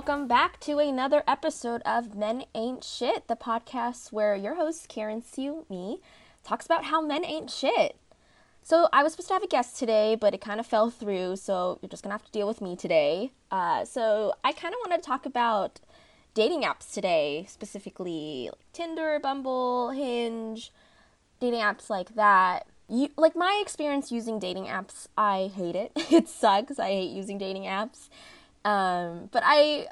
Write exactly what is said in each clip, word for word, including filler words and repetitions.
welcome back to another episode of Men Ain't Shit, the podcast where your host, Karen Sue Me, talks about how men ain't shit. So I was supposed to have a guest today, but it kind of fell through, so you're just going to have to deal with me today. Uh, so I kind of want to talk about dating apps today, specifically like Tinder, Bumble, Hinge, dating apps like that. You, like my experience using dating apps, I hate it. It sucks. I hate using dating apps. Um, but I,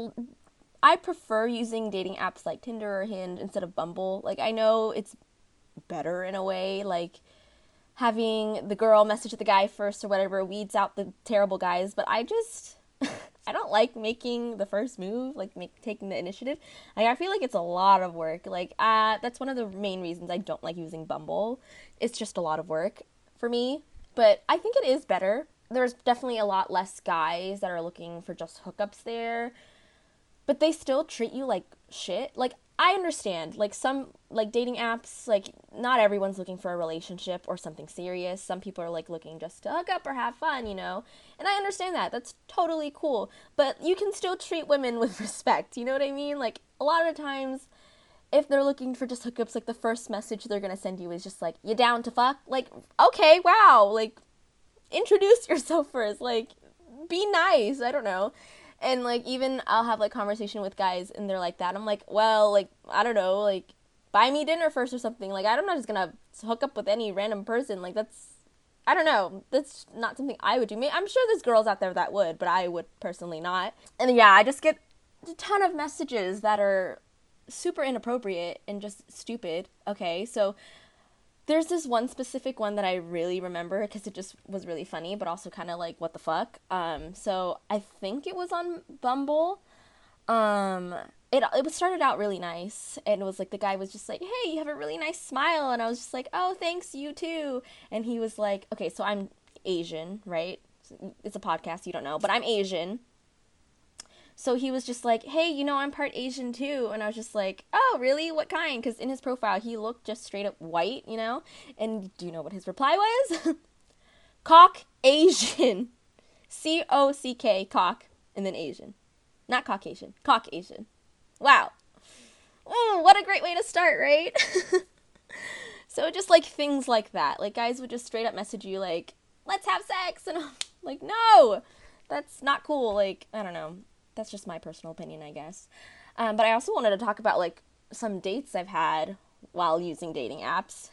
I prefer using dating apps like Tinder or Hinge instead of Bumble. Like, I know it's better in a way, like, having the girl message the guy first or whatever weeds out the terrible guys, but I just, I don't like making the first move, like, make, taking the initiative. Like, I feel like it's a lot of work. Like, uh, that's one of the main reasons I don't like using Bumble. It's just a lot of work for me, but I think it is better. There's definitely a lot less guys that are looking for just hookups there, but they still treat you like shit. Like, I understand, like, some, like, dating apps, like, not everyone's looking for a relationship or something serious. Some people are, like, looking just to hook up or have fun, you know, and I understand that. That's totally cool, but you can still treat women with respect, you know what I mean? Like, a lot of times, if they're looking for just hookups, like, the first message they're gonna send you is just, like, you down to fuck? Like, okay, wow, like, introduce yourself first, like, be nice, I don't know. And, like, even I'll have, like, conversation with guys, and they're like that. I'm like, well, like, I don't know, like, buy me dinner first or something. Like, I'm not just gonna hook up with any random person. Like, that's, I don't know. That's not something I would do. I'm sure there's girls out there that would, but I would personally not. And, yeah, I just get a ton of messages that are super inappropriate and just stupid, okay? So there's this one specific one that I really remember because it just was really funny, but also kind of like, what the fuck? Um, so I think it was on Bumble. Um, it it started out really nice, and it was like the guy was just like, hey, you have a really nice smile, and I was just like, oh, thanks, you too. And he was like, okay, so I'm Asian, right? It's a podcast, you don't know, but I'm Asian. So he was just like, hey, you know, I'm part Asian too. And I was just like, oh, really? What kind? Because in his profile, he looked just straight up white, you know? And do you know what his reply was? Cock Asian. C O C K, cock, and then Asian. Not Caucasian. Cock Asian. Wow. Mm, what a great way to start, right? So just like things like that. Like guys would just straight up message you like, let's have sex. And I'm like, no, that's not cool. Like, I don't know. That's just my personal opinion, I guess. Um, but I also wanted to talk about, like, some dates I've had while using dating apps.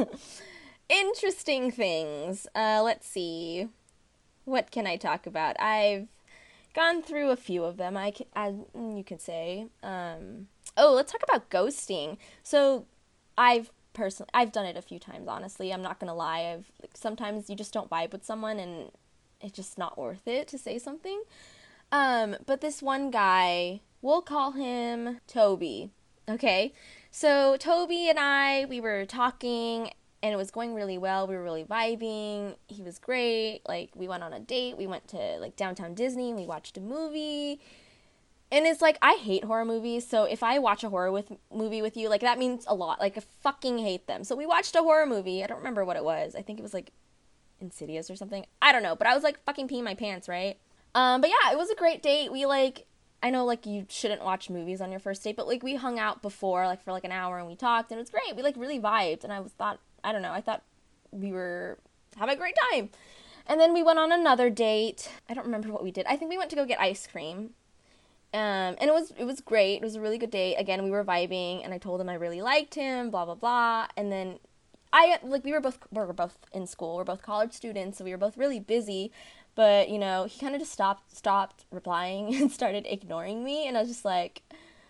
Interesting things. Uh, let's see. What can I talk about? I've gone through a few of them, I, can, I you could say. Um, oh, let's talk about ghosting. So, I've personally, I've done it a few times, honestly. I'm not gonna lie. I've like, sometimes you just don't vibe with someone, and it's just not worth it to say something. Um, but this one guy, we'll call him Toby, okay? So Toby and I, we were talking, and it was going really well. We were really vibing. He was great. Like, we went on a date. We went to, like, downtown Disney, and we watched a movie. And it's like, I hate horror movies, so if I watch a horror with movie with you, like, that means a lot. Like, I fucking hate them. So we watched a horror movie. I don't remember what it was. I think it was, like, Insidious or something. I don't know, but I was, like, fucking peeing my pants, right? Um, but yeah, it was a great date. We, like, I know, like, you shouldn't watch movies on your first date, but, like, we hung out before, like, for, like, an hour, and we talked, and it was great. We, like, really vibed, and I was thought, I don't know, I thought we were having a great time. And then we went on another date. I don't remember what we did. I think we went to go get ice cream. Um, and it was, it was great. It was a really good date. Again, we were vibing, and I told him I really liked him, blah, blah, blah. And then I, like, we were both, we were both in school. We're both college students, so we were both really busy. But, you know, he kind of just stopped stopped replying and started ignoring me. And I was just like,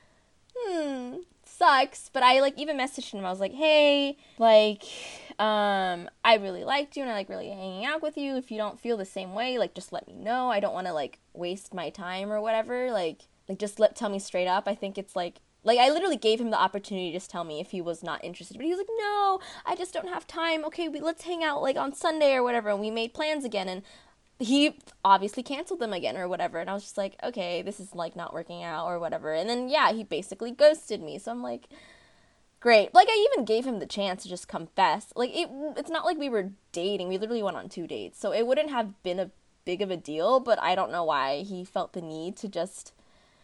hmm, sucks. But I, like, even messaged him. I was like, hey, like, um, I really liked you and I like really hanging out with you. If you don't feel the same way, like, just let me know. I don't want to, like, waste my time or whatever. Like, like just let tell me straight up. I think it's, like, like, I literally gave him the opportunity to just tell me if he was not interested. But he was like, no, I just don't have time. Okay, we, let's hang out, like, on Sunday or whatever. And we made plans again. And he obviously canceled them again or whatever. And I was just like, okay, this is, like, not working out or whatever. And then, yeah, he basically ghosted me. So I'm like, great. Like, I even gave him the chance to just confess. Like, it, it's not like we were dating. We literally went on two dates. So it wouldn't have been a big of a deal. But I don't know why he felt the need to just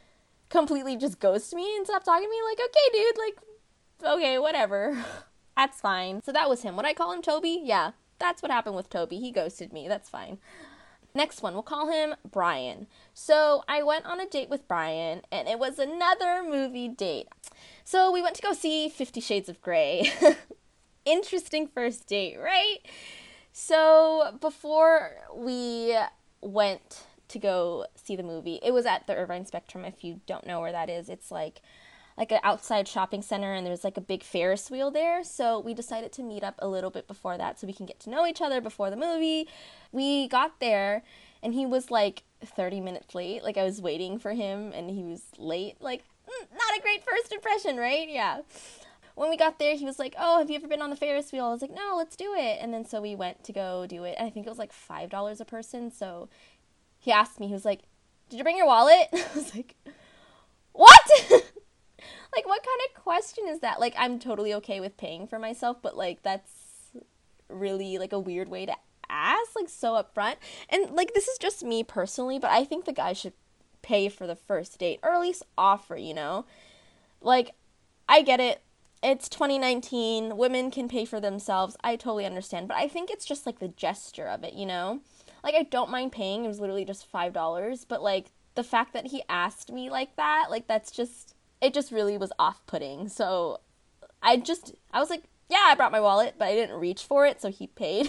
completely just ghost me and stop talking to me. Like, okay, dude, like, okay, whatever. That's fine. So that was him. Would I call him Toby? Yeah, that's what happened with Toby. He ghosted me. That's fine. Next one, we'll call him Brian. So I went on a date with Brian, and it was another movie date. So we went to go see Fifty Shades of Grey. Interesting first date, right? So before we went to go see the movie, it was at the Irvine Spectrum. If you don't know where that is, it's like like an outside shopping center, and there's like a big Ferris wheel there. So we decided to meet up a little bit before that so we can get to know each other before the movie. We got there, and he was like thirty minutes late. Like, I was waiting for him, and he was late. Like, mm, not a great first impression, right? Yeah. When we got there, he was like, oh, have you ever been on the Ferris wheel? I was like, no, let's do it. And then so we went to go do it. And I think it was like five dollars a person. So he asked me, he was like, did you bring your wallet? I was like, what? Like, what kind of question is that? Like, I'm totally okay with paying for myself, but, like, that's really, like, a weird way to ask, like, so upfront. And, like, this is just me personally, but I think the guy should pay for the first date, or at least offer, you know? Like, I get it. It's twenty nineteen. Women can pay for themselves. I totally understand. But I think it's just, like, the gesture of it, you know? Like, I don't mind paying. It was literally just five dollars. But, like, the fact that he asked me like that, like, that's just... It just really was off-putting. So I just, I was like, yeah, I brought my wallet, but I didn't reach for it, so he paid.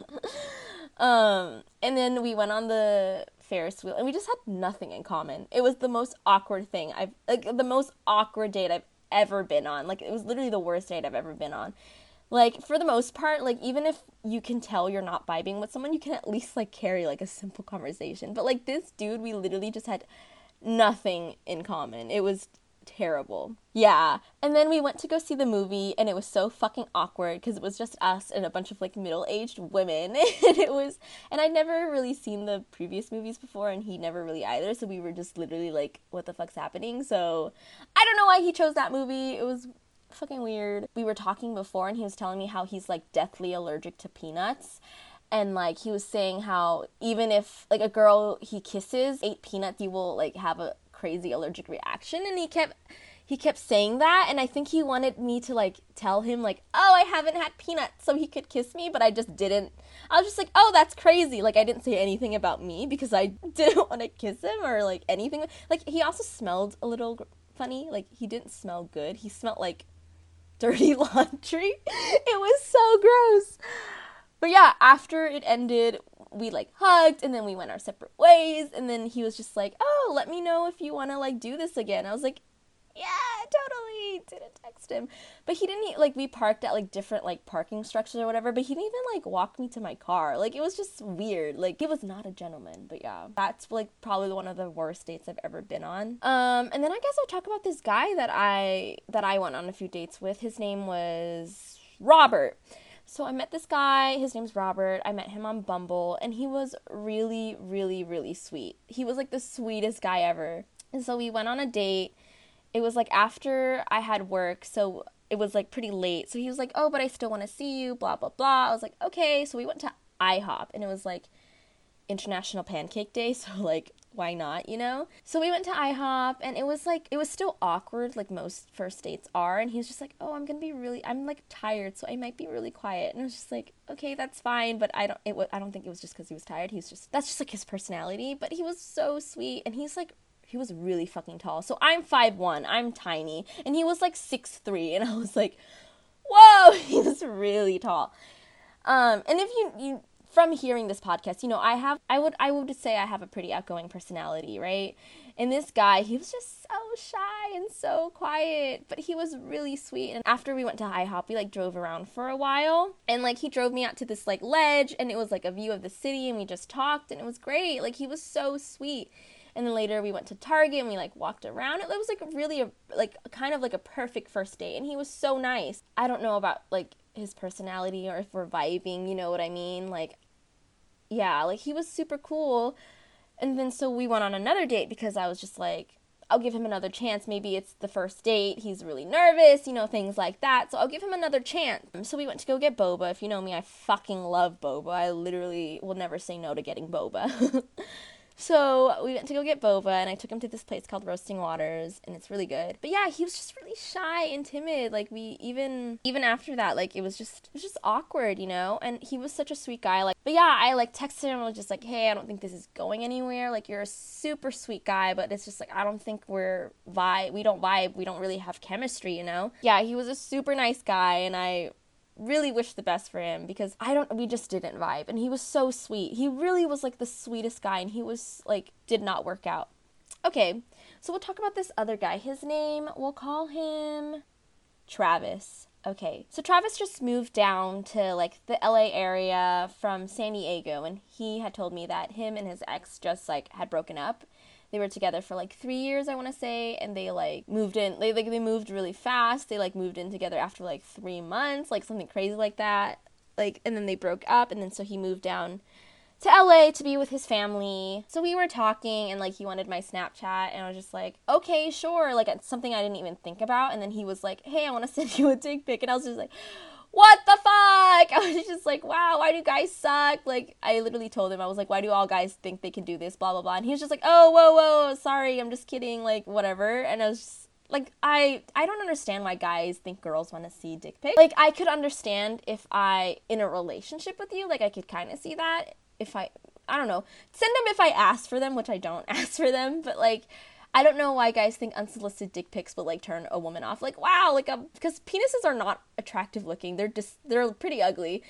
um, and then we went on the Ferris wheel, and we just had nothing in common. It was the most awkward thing I've, like, the most awkward date I've ever been on. Like, it was literally the worst date I've ever been on. Like, for the most part, like, even if you can tell you're not vibing with someone, you can at least, like, carry, like, a simple conversation. But, like, this dude, we literally just had nothing in common. It was terrible. Yeah. And then we went to go see the movie, and it was so fucking awkward because it was just us and a bunch of like middle-aged women. And it was, and I'd never really seen the previous movies before, and he never really either, so we were just literally like, what the fuck's happening? So I don't know why he chose that movie. It was fucking weird. We were talking before, and he was telling me how he's like deathly allergic to peanuts. And, like, he was saying how even if, like, a girl he kisses ate peanuts, you will, like, have a crazy allergic reaction. And he kept, he kept saying that. And I think he wanted me to, like, tell him, like, oh, I haven't had peanuts, so he could kiss me. But I just didn't. I was just like, oh, that's crazy. Like, I didn't say anything about me because I didn't want to kiss him or, like, anything. Like, he also smelled a little funny. Like, he didn't smell good. He smelled like dirty laundry. It was so gross. But yeah, after it ended, we, like, hugged, and then we went our separate ways, and then he was just like, oh, let me know if you want to, like, do this again. I was like, yeah, totally, didn't text him. But he didn't, like, we parked at, like, different, like, parking structures or whatever, but he didn't even, like, walk me to my car. Like, it was just weird. Like, he was not a gentleman, but yeah. That's, like, probably one of the worst dates I've ever been on. Um, and then I guess I'll talk about this guy that I, that I went on a few dates with. His name was Robert. So I met this guy, his name's Robert, I met him on Bumble, and he was really, really, really sweet. He was, like, the sweetest guy ever. And so we went on a date. It was, like, after I had work, so it was, like, pretty late. So he was like, oh, but I still want to see you, blah, blah, blah. I was like, okay. So we went to IHOP, and it was, like, International Pancake Day, so, like, why not, you know? So we went to IHOP, and it was, like, it was still awkward, like most first dates are, and he was just like, oh, I'm gonna be really, I'm, like, tired, so I might be really quiet, and I was just like, okay, that's fine, but I don't, it was, I don't think it was just because he was tired, he was just, that's just, like, his personality, but he was so sweet, and he's, like, he was really fucking tall, so I'm five one, I'm tiny, and he was, like, six three, and I was like, whoa, he was really tall, um, and if you, you, from hearing this podcast, you know, I have, I would, I would say I have a pretty outgoing personality, right? And this guy, he was just so shy and so quiet, but he was really sweet. And after we went to IHOP, we, like, drove around for a while, and, like, he drove me out to this, like, ledge, and it was, like, a view of the city, and we just talked, and it was great. Like, he was so sweet. And then later we went to Target, and we, like, walked around. It was, like, really, a, like, kind of, like, a perfect first date, and he was so nice. I don't know about, like, his personality or if we're vibing, you know what I mean? Like, yeah, like, he was super cool. And then so we went on another date because I was just like, I'll give him another chance. Maybe it's the first date. He's really nervous, you know, things like that. So I'll give him another chance. So we went to go get boba. If you know me, I fucking love boba. I literally will never say no to getting boba. So we went to go get boba, and I took him to this place called Roasting Waters, and it's really good. But yeah, he was just really shy and timid. Like, we even even after that, like, it was just it was just awkward, you know. And he was such a sweet guy. Like, but yeah, I like texted him. I was just like, hey, I don't think this is going anywhere. Like, you're a super sweet guy, but it's just like I don't think we're vibe. We don't vibe. We don't really have chemistry, you know. Yeah, he was a super nice guy, and I really wish the best for him because I don't we just didn't vibe, and he was so sweet. He really was like the sweetest guy, and he was like did not work out. Okay, so we'll talk about this other guy. His name, we'll call him Travis. Okay, so Travis just moved down to like the L A area from San Diego, and he had told me that him and his ex just like had broken up. They were together for like three years, I want to say, and they like moved in. They like they moved really fast. They like moved in together after like three months, like something crazy like that. Like, and then they broke up, and then so he moved down to L A to be with his family. So we were talking, and like he wanted my Snapchat, and I was just like, okay, sure. Like, it's something I didn't even think about. And then he was like, hey, I want to send you a dick pic, and I was just like, what the fuck? I was just like, wow, why do guys suck? Like, I literally told him, I was like, why do all guys think they can do this, blah, blah, blah. And he was just like, oh, whoa, whoa, sorry, I'm just kidding, like, whatever. And I was just, like, I, I don't understand why guys think girls want to see dick pics. Like, I could understand if I, in a relationship with you, like, I could kind of see that. If I, I don't know, send them if I ask for them, which I don't ask for them, but, like, I don't know why guys think unsolicited dick pics will, like, turn a woman off. Like, wow, like, a, because penises are not attractive looking. They're just, they're pretty ugly.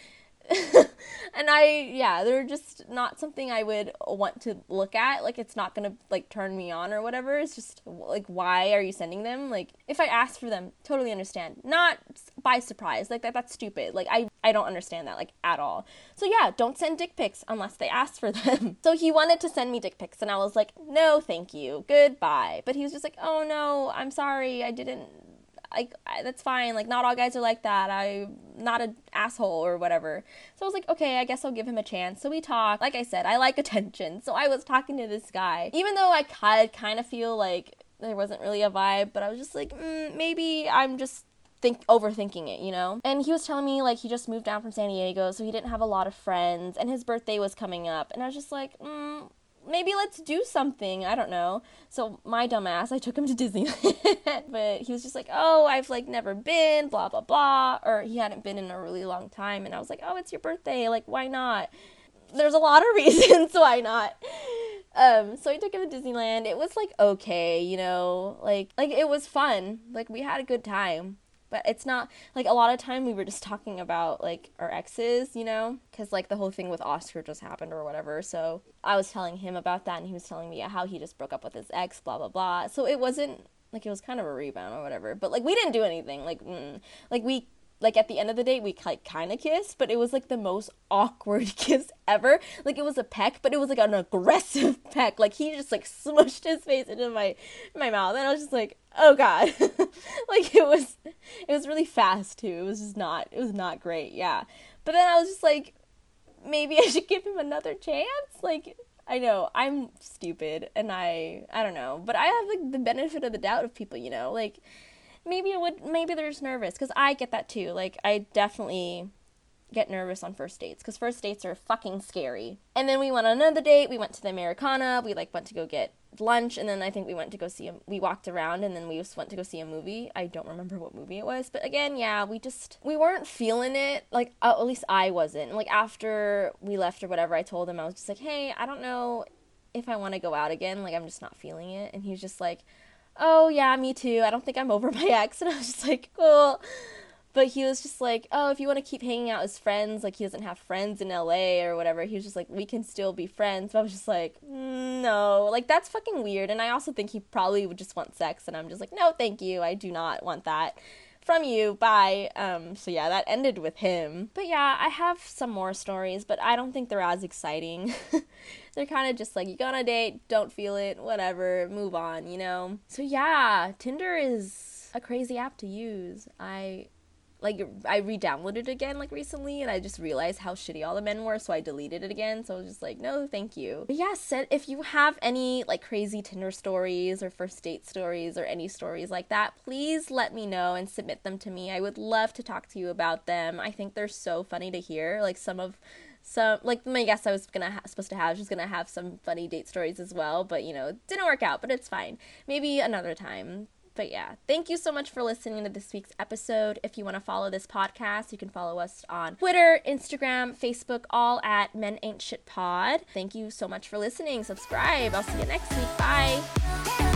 And I, yeah, they're just not something I would want to look at. Like, it's not gonna, like, turn me on or whatever. It's just, like, why are you sending them? Like, if I ask for them, totally understand. Not by surprise. Like, that that's stupid. Like, I, I don't understand that, like, at all. So, yeah, don't send dick pics unless they ask for them. So he wanted to send me dick pics, and I was like, no, thank you. Goodbye. But he was just like, oh, no, I'm sorry. I didn't. Like, that's fine, like, not all guys are like that, I'm not an asshole or whatever. So I was like, okay, I guess I'll give him a chance. So we talked. Like I said, I like attention, so I was talking to this guy, even though I kind of feel like there wasn't really a vibe, but I was just like, mm, maybe I'm just think overthinking it, you know? And he was telling me, like, he just moved down from San Diego, so he didn't have a lot of friends, and his birthday was coming up, and I was just like, mm, maybe let's do something. I don't know. So my dumbass, I took him to Disneyland. But he was just like, oh, I've like never been, blah, blah, blah. Or he hadn't been in a really long time. And I was like, oh, it's your birthday. Like, why not? There's a lot of reasons why not. Um, so I took him to Disneyland. It was like okay, you know, like like it was fun. Like, we had a good time. But it's not, like, a lot of time we were just talking about, like, our exes, you know? Because, like, the whole thing with Oscar just happened or whatever. So I was telling him about that, and he was telling me how he just broke up with his ex, blah, blah, blah. So it wasn't, like, it was kind of a rebound or whatever. But, like, we didn't do anything. Like, mm, like we... Like, at the end of the day, we, like, kind of kissed, but it was, like, the most awkward kiss ever. Like, it was a peck, but it was, like, an aggressive peck. Like, he just, like, smushed his face into my my mouth, and I was just like, oh, God. Like, it was, it was really fast, too. It was just not, it was not great, yeah. But then I was just like, maybe I should give him another chance? Like, I know, I'm stupid, and I, I don't know. But I have, like, the benefit of the doubt of people, you know? Like, maybe it would, maybe they're just nervous, because I get that too. Like, I definitely get nervous on first dates, because first dates are fucking scary. And then we went on another date, we went to the Americana, we, like, went to go get lunch, and then I think we went to go see a, we walked around, and then we just went to go see a movie. I don't remember what movie it was, but again, yeah, we just, we weren't feeling it, like, uh, at least I wasn't. And, like, after we left or whatever, I told him, I was just like, hey, I don't know if I want to go out again, like, I'm just not feeling it. And he was just like, oh, yeah, me too. I don't think I'm over my ex. And I was just like, cool. But he was just like, oh, if you want to keep hanging out as friends, like, he doesn't have friends in L A or whatever. He was just like, we can still be friends. But I was just like, no. Like, that's fucking weird. And I also think he probably would just want sex. And I'm just like, no, thank you. I do not want that from you. Bye. Um, so, yeah, that ended with him. But, yeah, I have some more stories, but I don't think they're as exciting. They're kind of just like, you go on a date, don't feel it, whatever, move on, you know? So yeah, Tinder is a crazy app to use. I, like, I re-downloaded it again, like, recently, and I just realized how shitty all the men were, so I deleted it again, so I was just like, no, thank you. But yeah, said, if you have any, like, crazy Tinder stories or first date stories or any stories like that, please let me know and submit them to me. I would love to talk to you about them. I think they're so funny to hear, like, some of So, like, my guest I was gonna ha- supposed to have, she's gonna have some funny date stories as well, but, you know, it didn't work out, but it's fine. Maybe another time. But yeah, thank you so much for listening to this week's episode. If you want to follow this podcast, you can follow us on Twitter, Instagram, Facebook, all at Men Ain't Shit Pod. Thank you so much for listening. Subscribe. I'll see you next week. Bye.